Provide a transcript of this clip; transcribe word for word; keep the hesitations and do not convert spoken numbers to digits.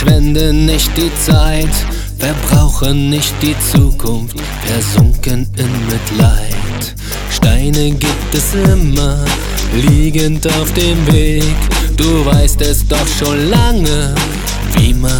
Verschwende nicht die Zeit, verbrauche nicht die Zukunft, versunken in Mitleid. Steine gibt es immer, liegend auf dem Weg. Du weißt es doch schon lange, wie man